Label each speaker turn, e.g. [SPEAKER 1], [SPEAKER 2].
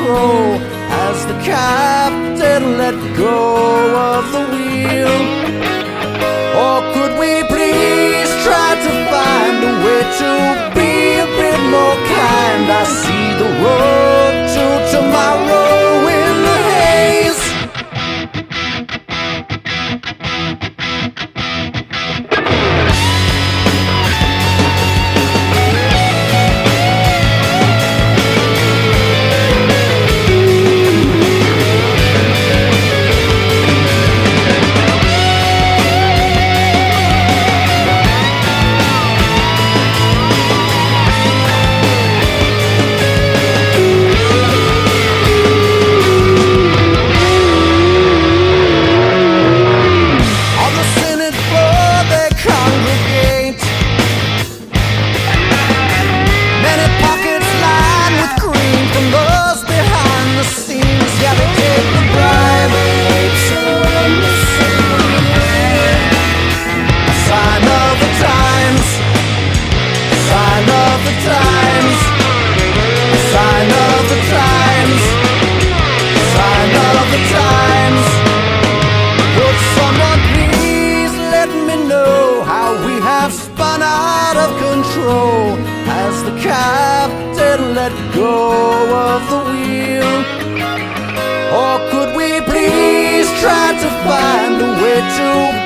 [SPEAKER 1] control as the captain let go of the wheel. Or could we please try to find a way to be a bit more kind? I see the road to tomorrow in the haze. Spun out of control as the captain let go of the wheel. Or could we please try to find a way to